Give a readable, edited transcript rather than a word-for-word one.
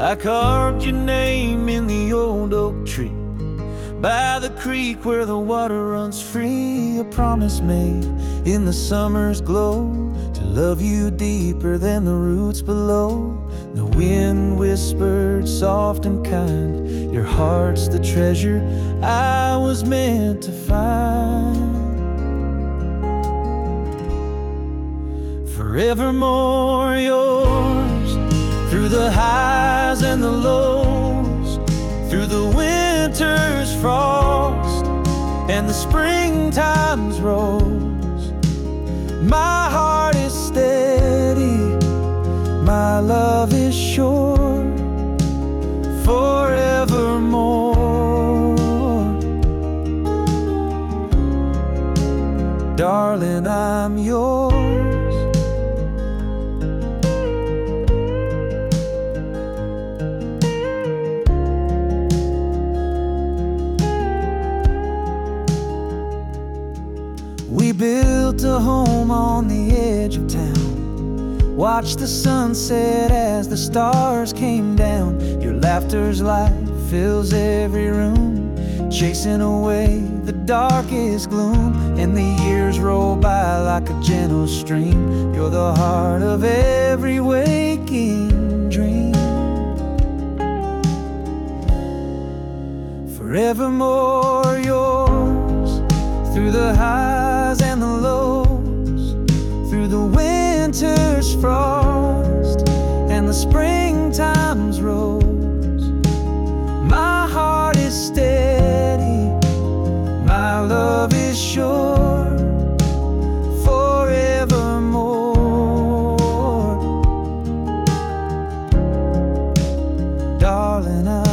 I carved your name in the old oak tree by the creek where the water runs free. A promise made in the summer's glow to love you deeper than the roots below. The wind whispered soft and kind, your heart's the treasure I was meant to find. Forevermore yours, through the highs and the lows, through the winter's frost and the springtime's rose. My heart is steady, my love is sure, forevermore. Darling, I'm yours. We built a home on the edge of town, watched the sunset as the stars came down. Your laughter's light fills every room, chasing away the darkest gloom. And the years roll by like a gentle stream. You're the heart of every waking dream. Forevermore yours, through the highs and the lows, through the winter's frost and the springtime's rose. My heart is steady, my love is sure, forevermore. Darling,